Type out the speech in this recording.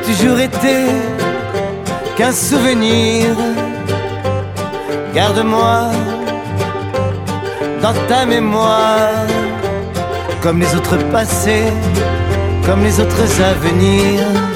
toujours été qu'un souvenir. Garde-moi dans ta mémoire, comme les autres passés, comme les autres avenirs.